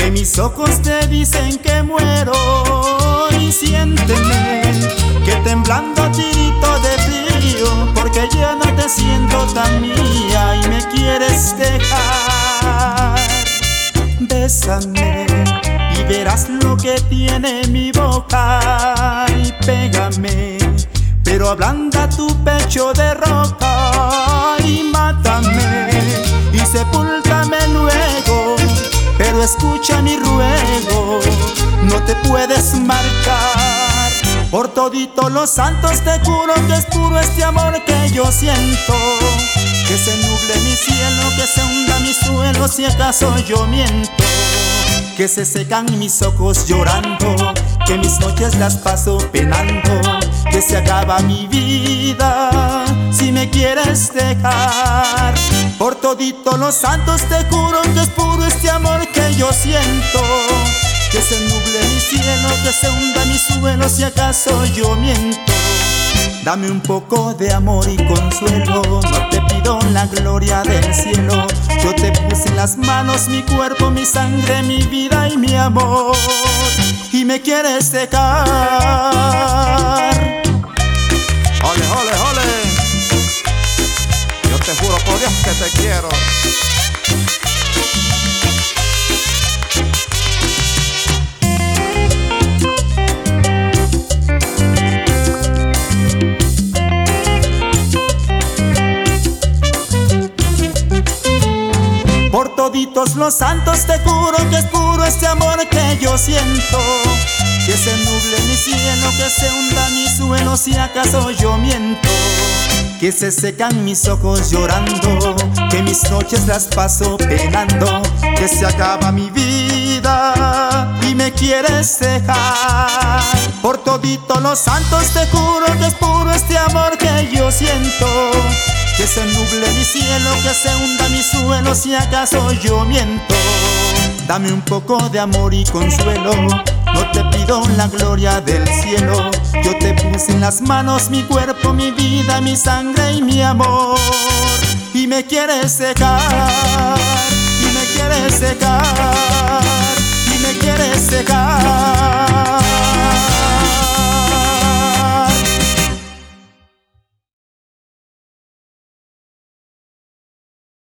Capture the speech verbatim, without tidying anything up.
que mis ojos te dicen que muero. Y siénteme que temblando tirito de frío, porque ya no te siento tan mía y me quieres dejar. Bésame y verás lo que tiene mi boca, y pégame, pero ablanda tu pecho de roca. Y mátame y sepúltame luego, pero escucha mi ruego, no te puedes marchar. Por toditos los santos te juro que es puro este amor que yo siento. Que se nuble mi cielo, que se hunda mi suelo si acaso yo miento. Que se secan mis ojos llorando, que mis noches las paso penando. Que se acaba mi vida si me quieres dejar. Por toditos los santos te juro que es puro este amor que yo siento. Que se nuble mi cielo, que se hunda mi suelo si acaso yo miento. Dame un poco de amor y consuelo, no te pido la gloria del cielo. Yo te puse en las manos mi cuerpo, mi sangre, mi vida y mi amor, y me quieres dejar. Ole, ole, ole. Yo te juro por Dios que te quiero. Por toditos los santos te juro que es puro este amor que yo siento. Que se nuble mi cielo, que se hunda mi suelo si acaso yo miento. Que se secan mis ojos llorando, que mis noches las paso penando. Que se acaba mi vida y me quieres dejar. Por toditos los santos te juro que es puro este amor que yo siento. Que se nuble mi cielo, que se hunda mi suelo si acaso yo miento. Dame un poco de amor y consuelo, no te pido la gloria del cielo. Yo te puse en las manos mi cuerpo, mi vida, mi sangre y mi amor, y me quieres dejar, y me quieres dejar.